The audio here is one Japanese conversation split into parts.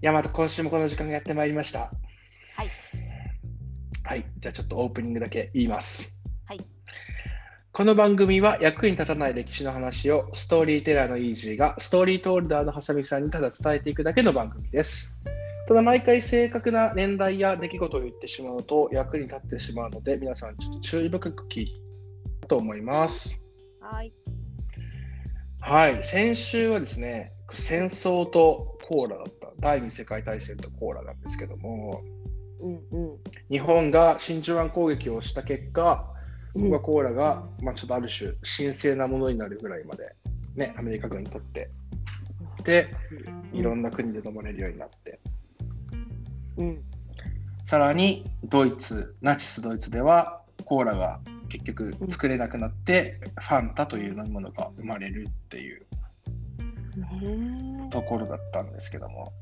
また今週もこの時間がやってまいりました。 はい。 はい。じゃあちょっとオープニングだけ言います。 はい。 この番組は役に立たない歴史の話をストーリーテラーのイージーがストーリートールダーのハサミさんにただ伝えていくだけの番組です。ただ毎回正確な年代や出来事を言ってしまうと役に立ってしまうので、皆さんちょっと注意深く聞いてと思います。 はい。 はい。先週はですね、戦争とコーラだった。第二次世界大戦とコーラなんですけども、日本が真珠湾攻撃をした結果、コカ・コーラが、ちょっとある種神聖なものになるぐらいまで、ね、アメリカ軍にとってで、いろんな国で飲まれるようになって、さらにナチスドイツではコーラが結局作れなくなって、ファンタという飲み物が生まれるっていうところだったんですけども、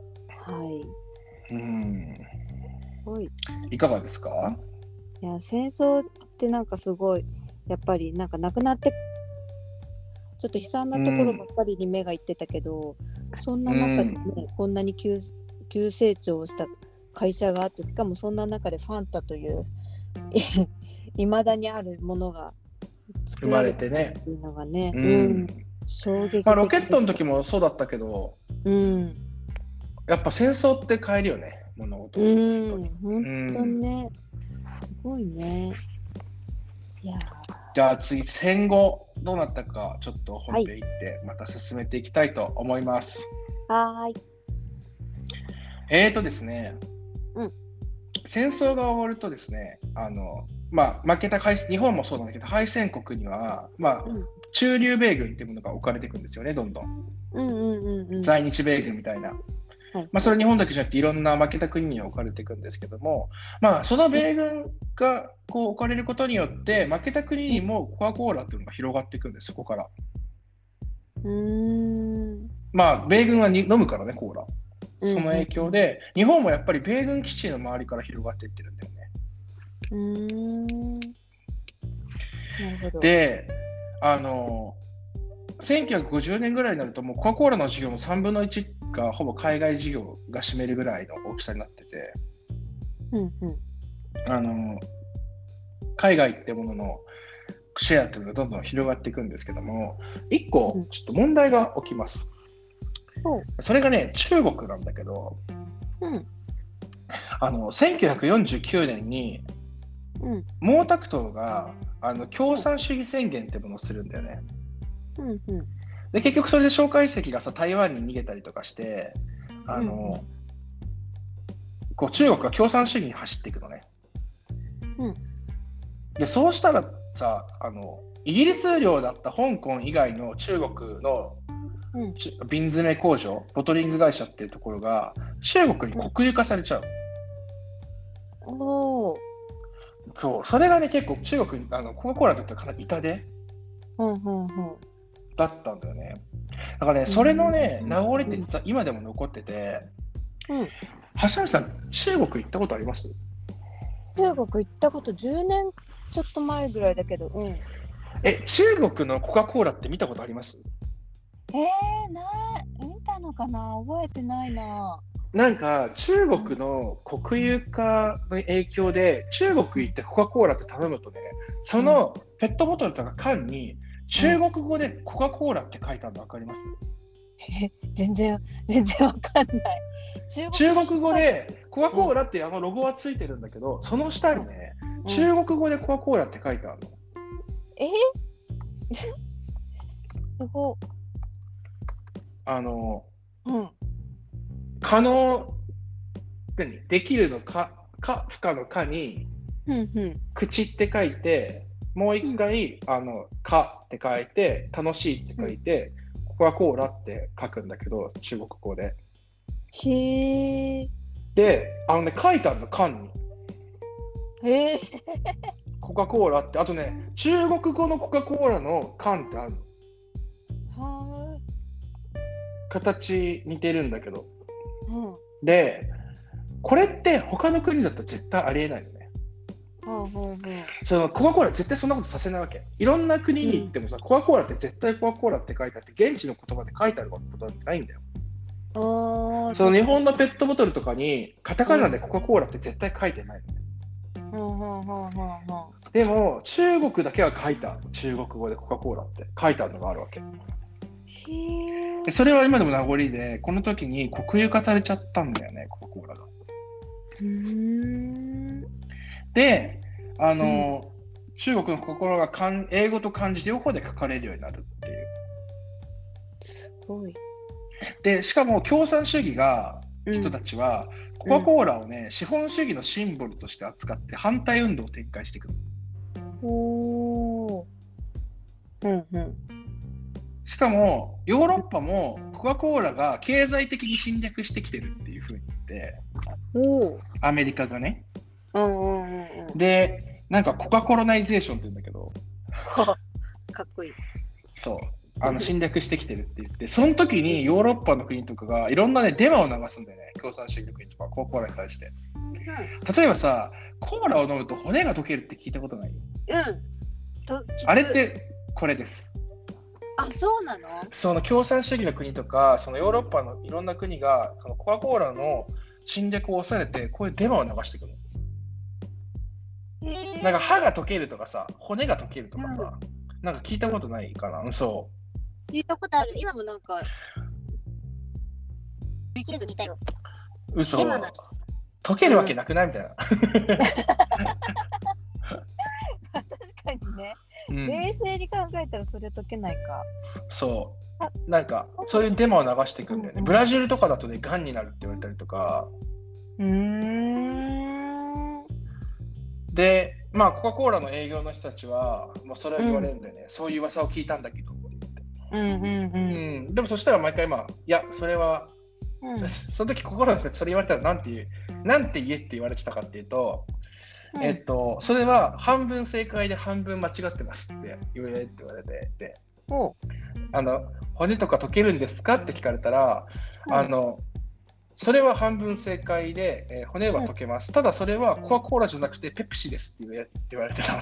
いかがですか？ いや、戦争ってなんかすごいやっぱりなんかなくなってちょっと悲惨なところばっかりに目がいってたけど、そんな中でね、こんなに急成長した会社があって、しかもそんな中でファンタという未だにあるものが作られてねっていうのがね、衝撃的。 ロケットの時もそうだったけど、やっぱ戦争って変えるよね、物事。 本当にね、すごいね。いや、 じゃあ次、戦後どうなったかちょっと本編行ってまた進めていきたいと思います。 はい。 ですね、戦争が終わるとですね、負けた日本もそうなんだけど、敗戦国には、駐留米軍っていうものが置かれていくんですよね、どんどん。在日米軍みたいな。それは日本だけじゃなくていろんな負けた国に置かれていくんですけども、その米軍がこう置かれることによって負けた国にもコカ・コーラっていうのが広がっていくんです、そこから。米軍は飲むからね、コーラ。その影響で、日本もやっぱり米軍基地の周りから広がっていってるんだよね。 なるほど。 で、1950年ぐらいになるともうコカ・コーラの事業の3分の1がほぼ海外事業が占めるぐらいの大きさになってて、海外ってもののシェアっていうのがどんどん広がっていくんですけども、1個ちょっと問題が起きます。それがね、中国なんだけど、1949年に毛沢東が共産主義宣言ってものをするんだよね。で結局それで蒋介石が台湾に逃げたりとかして、こう中国が共産主義に走っていくのね。でそうしたらイギリス領だった香港以外の中国の瓶詰め工場、ボトリング会社っていうところが中国に国有化されちゃう。そう、それがね結構中国にコカ・コーラにとってはかなり痛手だったんだよね。だからね、それのね名残って実は今でも残ってて、橋本さん中国行ったことあります？ 中国行ったこと10年ちょっと前ぐらいだけど、 中国のコカ・コーラって見たことあります？ 見たのかな、覚えてないな。 なんか中国の国有化の影響で中国行ってコカ・コーラって頼むとね、そのペットボトルとか缶に中国語でコカ・コーラって書いてあるの分かります？ 全然わかんない。 中国語でコカ・コーラってロゴはついてるんだけど、その下にね、中国語でコカ・コーラって書いてあるの。 すごい。 可能できるのか不可のかに、口って書いて、もう一回かって書いて、楽しいって書いて、コカ・コーラって書くんだけど、中国語で。で、書いてあるの、缶に。コカ・コーラって、あとね、中国語のコカ・コーラの缶ってあるの。形似てるんだけど。で、これって他の国だと絶対ありえないよね。そのコカ・コーラ絶対そんなことさせないわけ。いろんな国に行ってもさ、コカ・コーラって絶対コカ・コーラって書いてあって、現地の言葉で書いてあることなんてないんだよ。 ああ、 その日確かに。 本のペットボトルとかにカタカナでコカ・コーラって絶対書いてないのね。 はでも中国だけは書いた。中国語でコカ・コーラって書いてあるのがあるわけ。 へえ。 でそれは今でも名残で、この時に国有化されちゃったんだよね、コカ・コーラが。で、中国のコカ・コーラが英語と漢字両方で書かれるようになるっていう。 すごい。 で、しかも共産主義が人たちは、コカ・コーラをね、資本主義のシンボルとして扱って反対運動を展開していくおお。 しかもヨーロッパもコカ・コーラが経済的に侵略してきてるっていう風に言って、アメリカがね。で、なんかコカ・コロナイゼーションって言うんだけど、 かっこいい。 そう。侵略してきてるって言って、その時にヨーロッパの国とかがいろんなね、デマを流すんだよね、共産主義の国とか、コカ・コーラに対して。例えばさ、コーラを飲むと骨が溶けるって聞いたことない？あれってこれです。 あ、そうなの？ その共産主義の国とか、そのヨーロッパのいろんな国が、そのコカ・コーラの侵略を抑えて、こういうデマを流してくる。なんか歯が溶けるとかさ、骨が溶けるとかさ、なんか聞いたことないかな？そう。 聞いたことある。今もなんか、見切れず見たよ。 嘘。溶けるわけなくないみたいな。 確かにね。冷静に考えたらそれ溶けないか。そう。 なんか、そういうデマを流していくんだよね。ブラジルとかだとね、癌になるって言われたりとか。で、まあ、コカ・コーラの営業の人たちは、もうそれを言われるんだよね。そういう噂を聞いたんだけどって言って。でもそしたら毎回いや、それは、その時コカ・コーラの人たちそれ言われたらなんて言えって言われてたかっていうと、それは半分正解で半分間違ってますって言われて、骨とか溶けるんですかって聞かれたら、それは半分正解で、骨は溶けます。ただそれはコカ・コーラじゃなくてペプシですって言われてた。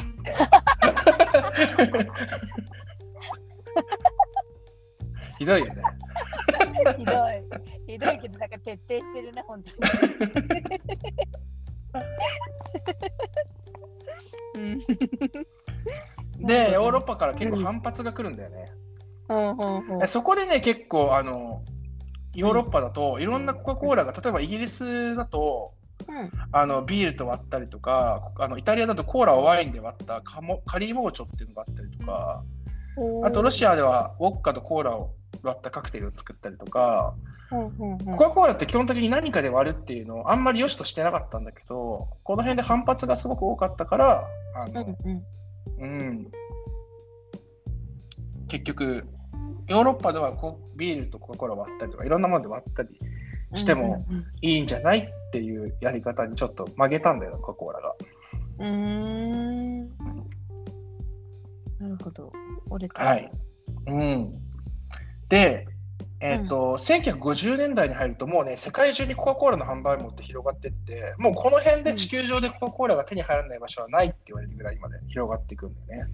ひどいよね。 ひどいけどなんか徹底してるね、本当に。で、ヨーロッパから結構反発が来るんだよね。そこでね、結構ヨーロッパだといろんなコカ・コーラが、例えばイギリスだと、ビールと割ったりとか、イタリアだとコーラをワインで割ったカリーモーチョっていうのがあったりとか、あとロシアではウォッカとコーラを割ったカクテルを作ったりとか、コカ・コーラって基本的に何かで割るっていうのをあんまり良しとしてなかったんだけど、この辺で反発がすごく多かったから結局ヨーロッパではビールとコカ・コーラ割ったりとかいろんなもので割ったりしてもいいんじゃないっていうやり方にちょっと曲げたんだよ、コカ・コーラが。 なるほど。折れた。 はい。で、1950年代に入るともうね、世界中にコカ・コーラの販売網って広がっていって、もうこの辺で地球上でコカ・コーラが手に入らない場所はないって言われるぐらいまで広がっていくんだよね。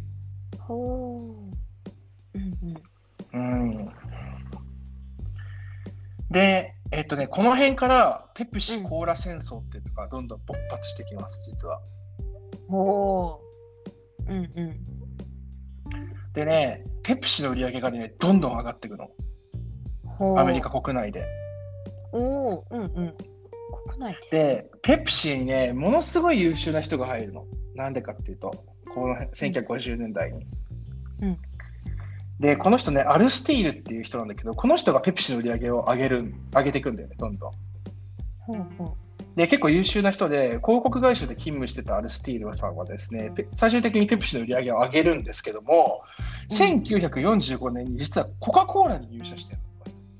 で、この辺からペプシコーラ戦争っていうのがどんどん勃発してきます、実は。でね、ペプシの売り上げがね、どんどん上がっていくの。アメリカ国内で。 国内で、ペプシにね、ものすごい優秀な人が入るの。なんでかっていうと、この1950年代に。で、この人ね、アルスティールっていう人なんだけど、この人がペプシの売り上げを上げていくんだよね、どんどん。で、結構優秀な人で、広告会社で勤務してたアルスティールさんはですね、最終的にペプシの売り上げを上げるんですけども、1945年に実はコカ・コーラに入社してる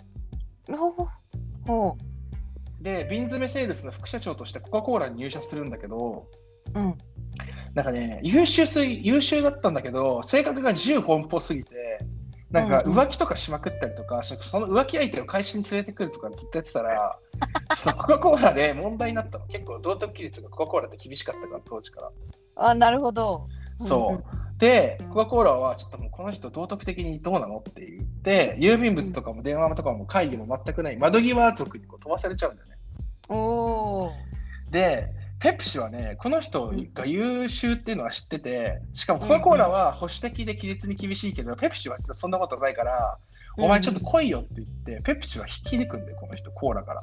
の。で、瓶詰めセールスの副社長としてコカ・コーラに入社するんだけど、なんかね、優秀だったんだけど、性格が自由奔放すぎて、なんか浮気とかしまくったりとか、その浮気相手を会社に連れてくるとかずっとやってたら、コカ・コーラで問題になったの。結構道徳規律がコカ・コーラって厳しかったから、当時から。 なるほど。 そうでコカ・コーラはちょっともうこの人道徳的にどうなのって言って郵便物とかも電話とかも会議も全くない窓際族にこう飛ばされちゃうんだよね。 おでペプシはねこの人が優秀っていうのは知ってて、しかもコカ・コーラは保守的で規律に厳しいけど、ペプシは実はそんなことないから、お前ちょっと来いよって言ってペプシは引き抜くんだよこの人コーラから。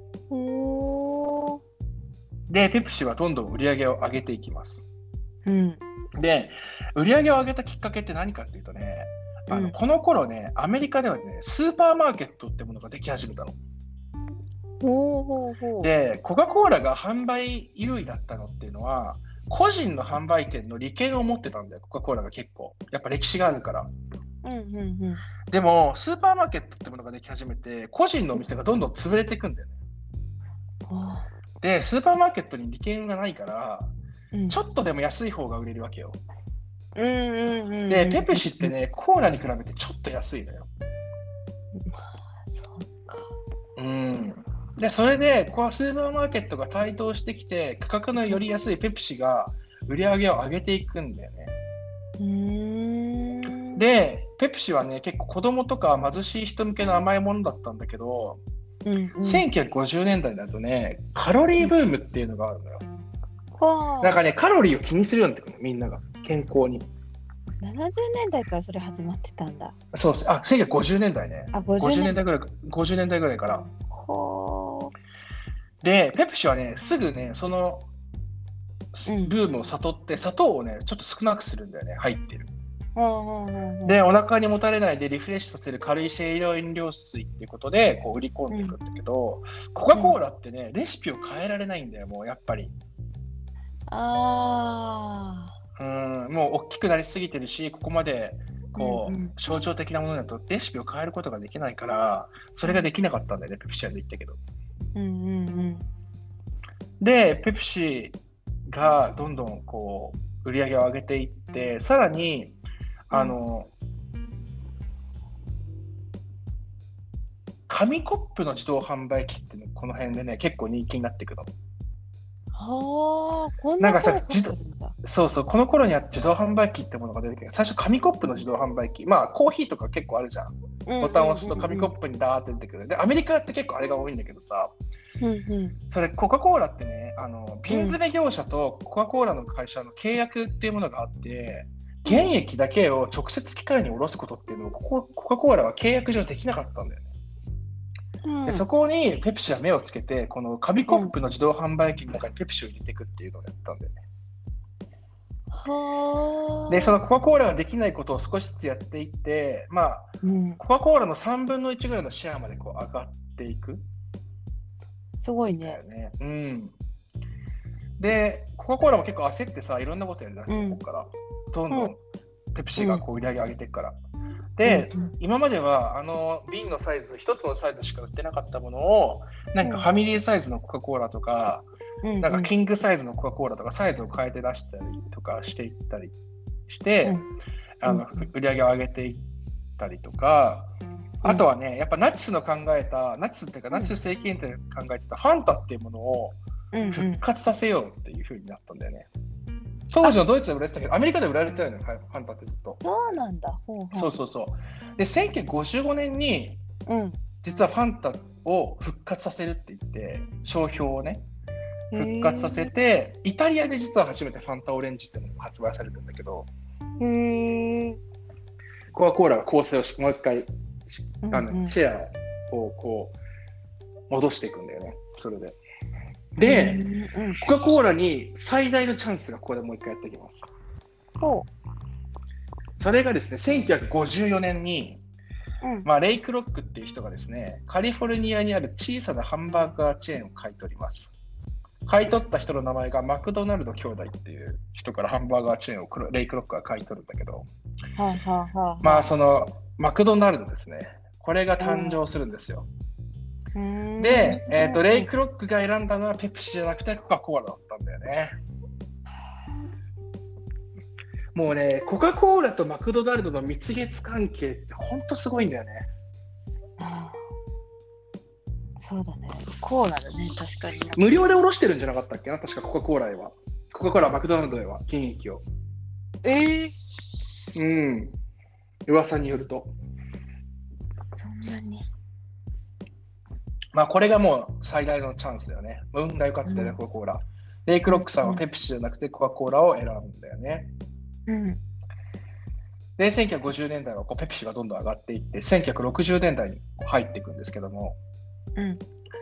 でペプシはどんどん売り上げを上げていきます。で売り上げを上げたきっかけって何かっていうとね、この頃ねアメリカではねスーパーマーケットってものができ始めたの。でコカ・コーラが販売優位だったのっていうのは個人の販売権の利権を持ってたんだよコカ・コーラが結構やっぱ歴史があるから。でもスーパーマーケットってものができ始めて個人のお店がどんどん潰れていくんだよね。でスーパーマーケットに利権がないから、ちょっとでも安い方が売れるわけよ。でペプシってねコーラに比べてちょっと安いのよ。 そうか。 でそれでこうスーパーマーケットが台頭してきて価格のより安いペプシが売り上げを上げていくんだよね。でペプシはね結構子供とか貧しい人向けの甘いものだったんだけど、1950年代だとねカロリーブームっていうのがあるのよ。なんかねカロリーを気にするようになってくるのみんなが健康に。 70年代からそれ始まってたんだ。 そうです。1950年代ね。50年代ぐらいから。でペプシはねすぐねそのブームを悟って砂糖をねちょっと少なくするんだよね入ってる。でお腹にもたれないでリフレッシュさせる軽い清涼飲料水っていうことでこう売り込んでいくんだけど、コカ・コーラってねレシピを変えられないんだよもうやっぱり。もう大きくなりすぎてるしここまでこう、象徴的なものだとレシピを変えることができないからそれができなかったんだよねペプシはで言ったけど。でペプシがどんどんこう売り上げを上げていってさらに紙コップの自動販売機っていうのこの辺でね結構人気になっていくの。なんかさそうそうこの頃には自動販売機ってものが出てきて最初紙コップの自動販売機コーヒーとか結構あるじゃん、ボタンを押すと紙コップにダーって出てくる。でアメリカって結構あれが多いんだけどさ、それコカ・コーラってね瓶詰め業者とコカ・コーラの会社の契約っていうものがあって原液だけを直接機械に下ろすことっていうのをコカ・コーラは契約上できなかったんだよね。でそこにペプシは目をつけてこの紙コップの自動販売機の中にペプシを入れていくっていうのをやったんだよね。でそのコカ・コーラができないことを少しずつやっていってコカ・コーラの3分の1ぐらいのシェアまでこう上がっていく。 すごいね。 でコカ・コーラも結構焦ってさいろんなことやりだすの、ここからどんどんペプシがこう売り上げ上げていくから。で、今までは瓶のサイズ1つのサイズしか売ってなかったものをなんかファミリーサイズのコカ・コーラとか、なんかキングサイズのコカ・コーラとかサイズを変えて出したりとかしていったりして、売り上げを上げていったりとか、あとはねやっぱナチスの考えたナチスっていうかナチス政権って考えてたファンタっていうものを復活させようっていう風になったんだよね。当時のドイツで売られてたけどアメリカで売られてたよねファンタってずっと。 そうなんだ。 そうで1955年に、実はファンタを復活させるって言って商標をね復活させてイタリアで実は初めてファンタオレンジってものが発売されるんだけど、コカ・コーラが構成をもう一回シェアをこう戻していくんだよね。それでコカ・コーラに最大のチャンスがここでもう一回やっていきます。それがですね1954年に、レイクロックっていう人がですねカリフォルニアにある小さなハンバーガーチェーンを買い取ります。買い取った人の名前がマクドナルド兄弟っていう人からハンバーガーチェーンをレイクロックが買い取るんだけど、そのマクドナルドですねこれが誕生するんですよ。で、レイクロックが選んだのはペプシじゃなくてコカ・コーラだったんだよね。もうねコカ・コーラとマクドナルドの蜜月関係ってほんとすごいんだよね。 そうだねコーラだね確かに。 無料で卸してるんじゃなかったっけな確かコカ・コーラはマクドナルドへは原液を。 うん。噂によると。 そんなに。 まあこれがもう最大のチャンスだよね。運が良かったよね、コカ・コーラ。レイクロックさんはペプシじゃなくてコカ・コーラを選ぶんだよね。 うん。 で、1950年代はこうペプシがどんどん上がっていって、1960年代に入っていくんですけども、 うん。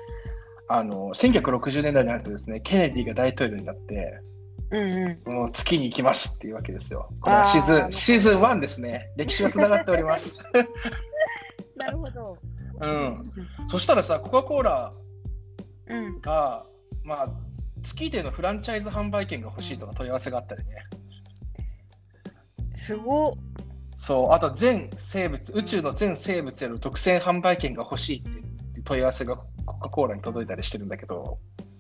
1960年代になるとですね、ケネディが大統領になって、もう月に行きますっていうわけですよ。これはシーズン1ですね。歴史がつながっております。 なるほど。 うん。そしたらさ、コカ・コーラが、まあ、月でのフランチャイズ販売権が欲しいとか問い合わせがあったりね。 すごっ。そう、 あと宇宙の全生物への独占販売権が欲しいっていう問い合わせがコカ・コーラに届いたりしてるんだけど、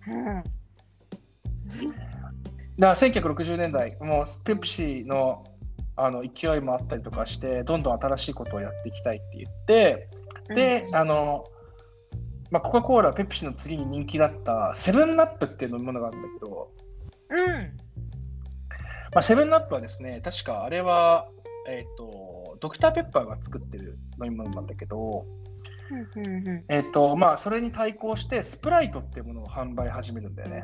だから1960年代、もうペプシの、勢いもあったりとかして、どんどん新しいことをやっていきたいって言って、で、まあ、コカ・コーラ、ペプシの次に人気だったセブンアップっていう飲み物があるんだけど、まあ、セブンアップはですね、確かあれは、ドクターペッパーが作ってる飲み物なんだけど、まあ、それに対抗してスプライトっていうものを販売始めるんだよね。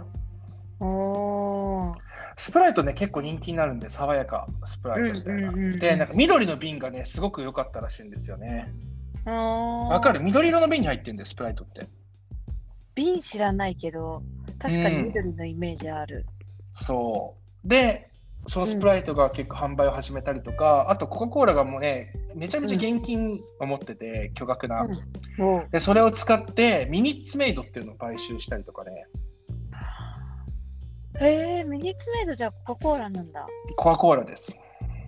スプライトね、結構人気になるんで、爽やかスプライトみたいな。で、なんか緑の瓶がね、すごく良かったらしいんですよね。わかる？緑色の瓶に入ってるんだよ、スプライトって。 瓶知らないけど、確かに緑のイメージある。 そう。で、そのスプライトが結構販売を始めたりとか、あとコカ・コーラがもうね、めちゃめちゃ現金を持ってて、巨額な。で、それを使ってミニッツメイドっていうのを買収したりとかね。 ミニッツメイドじゃコカ・コーラなんだ。 コカ・コーラです。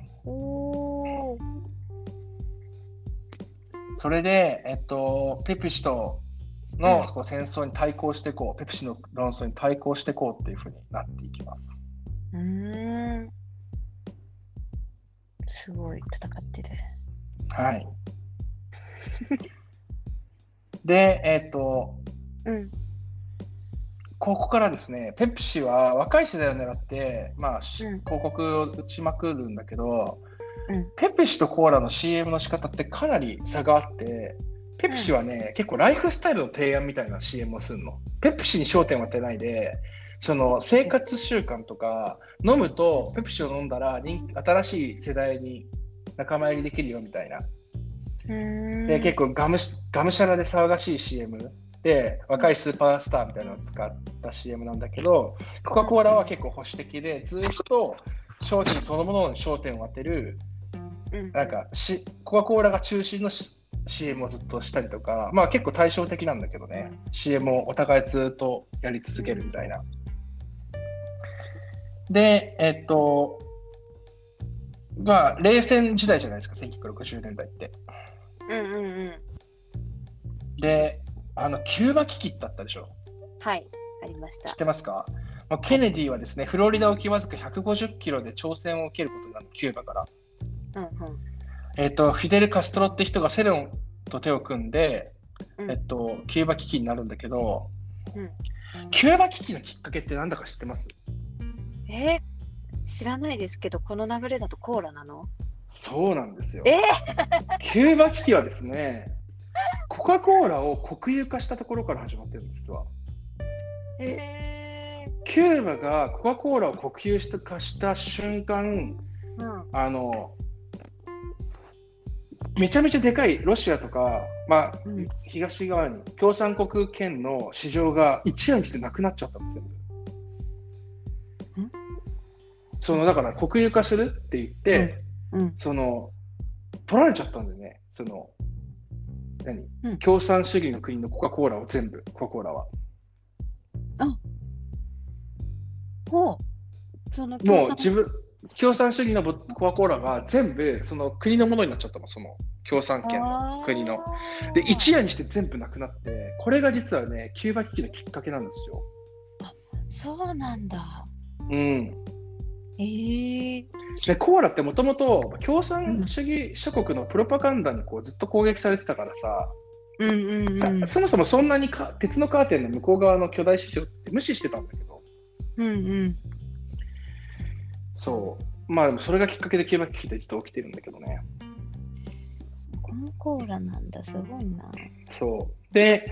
それで、ペプシとのこう戦争に対抗していこう、ペプシの論争に対抗していこうっていうふうになっていきます。 すごい戦ってる。 はい。で、ここからですね、ペプシは若い世代を狙って、まあ、広告を打ちまくるんだけど、ペプシとコーラの CM の仕方ってかなり差があって、ペプシはね、結構ライフスタイルの提案みたいな CM をするの。ペプシに焦点を当てないで、その生活習慣とか、飲むとペプシを飲んだら新しい世代に仲間入りできるよみたいな。で、結構がむしゃらで騒がしい CM で、若いスーパースターみたいなのを使った CM なんだけど、コカ・コーラは結構保守的で、ずっと商品そのものに焦点を当てる、なんかコカ・コーラが中心のCM をずっとしたりとか、まあ結構対照的なんだけどね、CM をお互いずっとやり続けるみたいな。で、まあ冷戦時代じゃないですか、1960年代って。で、キューバ危機ってあったでしょ。 はい、ありました。 知ってますか？ケネディはですね、フロリダ沖わずか150キロで朝鮮を受けることになる、キューバから。フィデル・カストロって人がセロンと手を組んで、キューバ危機になるんだけど、キューバ危機のきっかけってなんだか知ってます？ 知らないですけど、この流れだとコーラなの？ そうなんですよ。キューバ危機はですね、コカ・コーラを国有化したところから始まってるんです、実は。キューバがコカ・コーラを国有化した瞬間、めちゃめちゃでかいロシアとか、まあ東側に共産国圏の市場が一夜にしてなくなっちゃったんですよ。だから国有化するって言って、取られちゃったんだよね。共産主義の国のコカ・コーラを全部、コカ・コーラは。もう共産主義のコカ・コーラが全部その国のものになっちゃったの、その共産圏の国の。で、一夜にして全部なくなって、これが実はね、キューバ危機のきっかけなんですよ。 そうなんだ。 でコーラってもともと共産主義諸国のプロパガンダにずっと攻撃されてたからさ、そもそもそんなに鉄のカーテンの向こう側の巨大市場って無視してたんだけど、そまあそれがきっかけでキューバ危機って実は起きてるんだけどね。 コカ・コーラなんだ、すごいな。 そうで、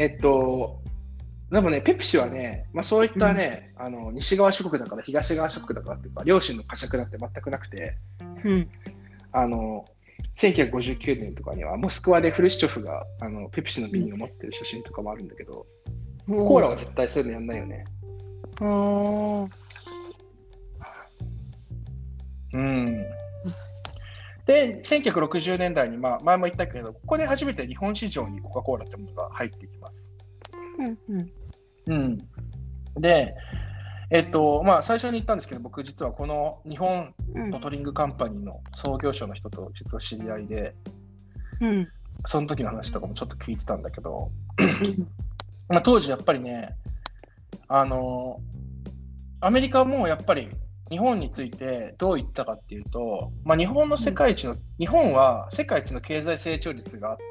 でもね、ペプシはね、まあ、そういったね、西側諸国だから東側諸国だからっていうか、両親の呵責なんて全くなくて、1959年とかにはモスクワでフルシチョフがペプシの瓶を持ってる写真とかもあるんだけど、コーラは絶対そういうのやんないよね。で、1960年代に、まあ、前も言ったけど、ここで初めて日本市場にコカ・コーラってものが入ってきます。で、まあ、最初に言ったんですけど、僕実はこの日本ボトリングカンパニーの創業者の人と実は知り合いで、その時の話とかもちょっと聞いてたんだけど、まあ、当時やっぱりね、アメリカもやっぱり日本についてどう言ったかっていうと、まあ、日本は世界一の経済成長率があって、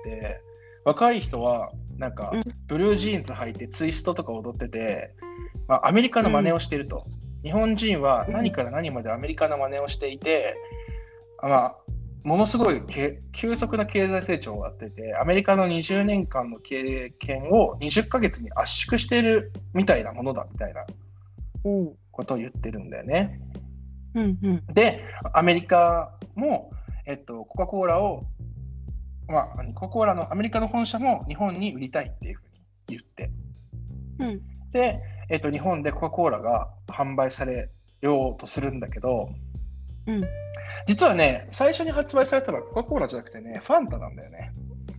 若い人はなんかブルージーンズ履いてツイストとか踊ってて、まあ、アメリカの真似をしていると。日本人は何から何までアメリカの真似をしていて、まあ、ものすごい急速な経済成長をやっていて、アメリカの20年間の経験を20ヶ月に圧縮しているみたいなものだみたいなことを言ってるんだよね。で、アメリカも、コカ・コーラを、まあ、コカ・コーラのアメリカの本社も日本に売りたいっていうふうに言って、で、日本でコカ・コーラが販売されようとするんだけど、実はね、最初に発売されたのはコカ・コーラじゃなくてね、ファンタなんだよね。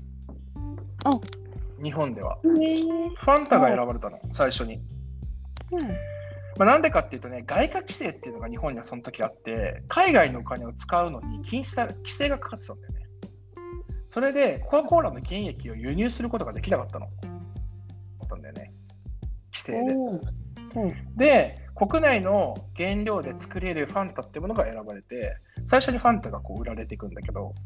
日本では。ファンタが選ばれたの、最初に。まあ、なんでかっていうとね、外貨規制っていうのが日本にはその時あって、海外のお金を使うのに規制がかかってたんだよね。それでコカ・コーラの原液を輸入することができなかったの。だよね、規制で。で、国内の原料で作れるファンタってものが選ばれて、最初にファンタがこう売られていくんだけど、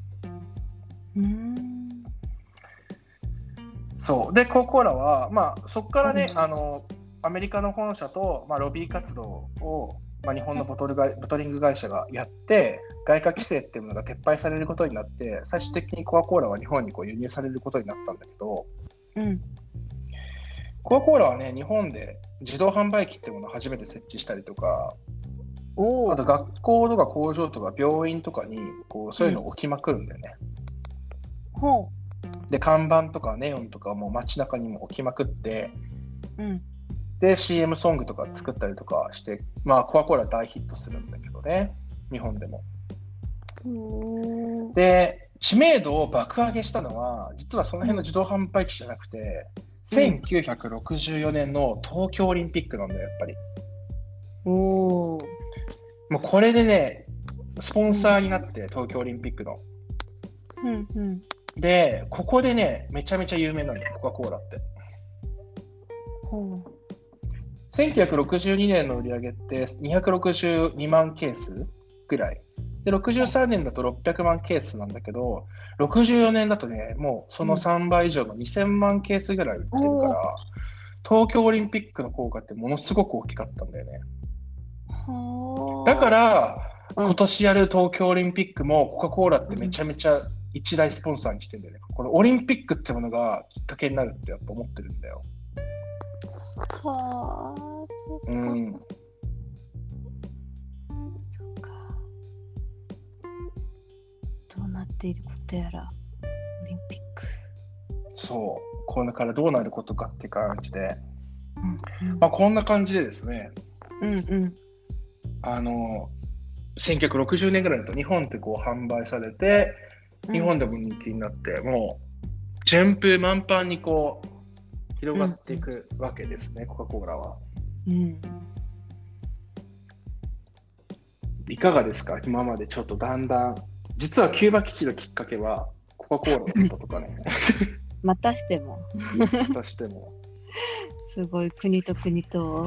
そうで、コカ・コーラは、まあ、そこからね、アメリカの本社と、まあ、ロビー活動を、まあ、日本のボトリング会社がやって、外貨規制っていうものが撤廃されることになって、最終的にコカ・コーラは日本にこう輸入されることになったんだけど、コカ・コーラはね、日本で自動販売機っていうものを初めて設置したりとか、あと学校とか工場とか病院とかにこうそういうのを置きまくるんだよね。で、看板とかネオンとかも街中にも置きまくって、で CM ソングとか作ったりとかして、まあ、コカ・コーラ大ヒットするんだけどね、日本でも。で、知名度を爆上げしたのは、実はその辺の自動販売機じゃなくて、1964年の東京オリンピックなんだよ、やっぱり。もうこれでね、スポンサーになって、東京オリンピックの。で、ここでね、めちゃめちゃ有名なんだよ、コカ・コーラって。1962年の売り上げって262万ケースぐらい。で、63年だと600万ケースなんだけど、64年だとね、もうその3倍以上の2000万ケースぐらい売ってるから、東京オリンピックの効果ってものすごく大きかったんだよね。だから、今年やる東京オリンピックもコカ・コーラってめちゃめちゃ一大スポンサーにしてるんだよね。このオリンピックってものがきっかけになるってやっぱ思ってるんだよ。 はあ、そっか。そっか。どうなっていることやら、オリンピック。 そう、これからどうなることかって感じで、まあ、こんな感じでですね、1960年ぐらいだと日本ってこう販売されて、日本でも人気になって、もう順風満帆にこう広がっていくわけですね、コカ・コーラは。いかがですか、今までちょっとだんだん。実はキューバ危機のきっかけはコカ・コーラだったとかね。 またしても。 またしても。 すごい、国と国と。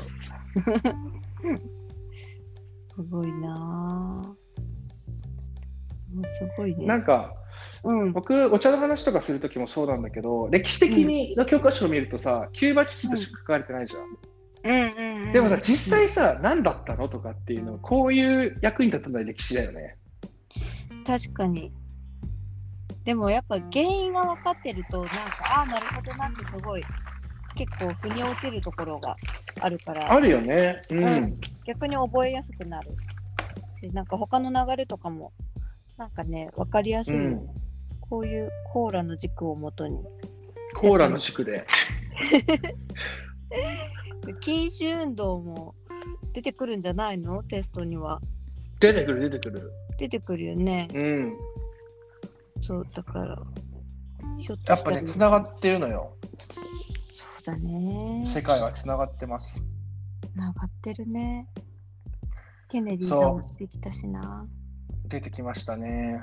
すごいなぁ。すごいね。 なんか、僕、お茶の話とかするときもそうなんだけど、歴史的にの教科書を見るとさ、キューバ危機としか書かれてないじゃん。 でもさ、実際さ、何だったのとかっていうのは、こういう役に立たない歴史だよね。 確かに。でもやっぱ原因が分かってると、なんかなるほどなってすごい結構腑に落ちるところがあるから。 あるよね。 逆に覚えやすくなるし、なんか他の流れとかもなんかね分かりやすいよね。こういうコーラの軸をもとに。 コーラの軸で。 禁酒運動も出てくるんじゃないの？テストには。 出てくる。 出てくるよね。そうだからやっぱね、つながってるのよ。 そうだね。 世界はつながってます。 つながってるね。ケネディさんも出てきたしな。 出てきましたね。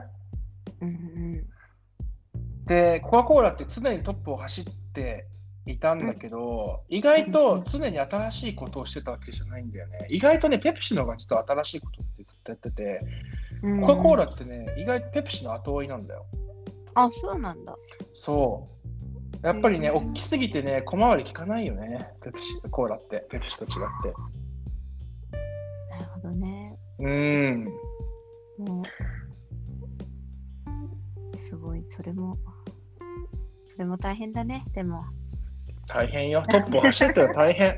で、コカ・コーラって常にトップを走っていたんだけど、意外と常に新しいことをしてたわけじゃないんだよね。意外とね、ペプシの方が実は新しいことってずっとやってて、コカ・コーラってね、意外とペプシの後追いなんだよ。 あ、そうなんだ。 そう。やっぱりね、大きすぎてね、小回り効かないよね、ペプシ、コーラって、ペプシと違って。 なるほどね。 もうすごい、それも大変だね、でも。 大変よ、トップを走ってたら大変。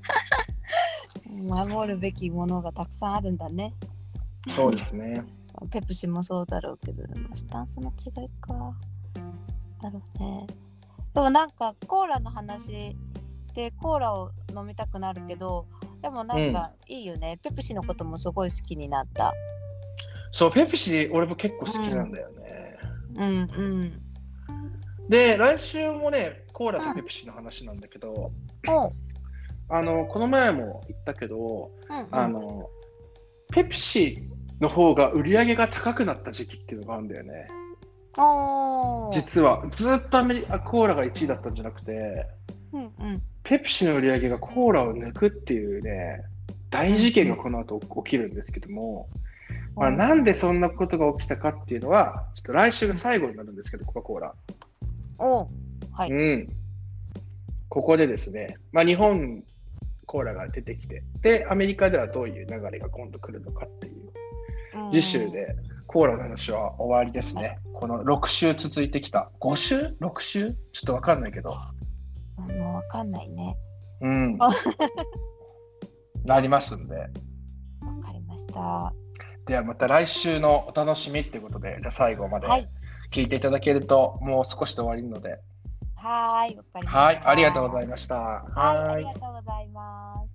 守るべきものがたくさんあるんだね。 そうですね。 ペプシもそうだろうけど、スタンスの違いか。だろうね。でもなんかコーラの話でコーラを飲みたくなるけど、でもなんかいいよね。ペプシのこともすごい好きになった。 そう、ペプシ俺も結構好きなんだよね。で、来週もね、コーラとペプシの話なんだけど、この前も言ったけど、ペプシの方が売り上げが高くなった時期っていうのがあるんだよね。実はずっとコーラが1位だったんじゃなくて、ペプシの売り上げがコーラを抜くっていうね、大事件がこの後起きるんですけども、なんでそんなことが起きたかっていうのは、ちょっと来週が最後になるんですけど、コカ・コーラ。ここでですね、日本コーラが出てきて、で、アメリカではどういう流れが今度来るのかっていう、次週でコーラの話は終わりですね。この6週続いてきた。5週 ?6 週ちょっとわかんないけど。 もうわかんないね。 なりますんで。わかりました。 ではまた来週のお楽しみっていうことで、最後まで聞いていただけると、もう少しで終わりるので。 わかりました。 ありがとうございました。 ありがとうございます。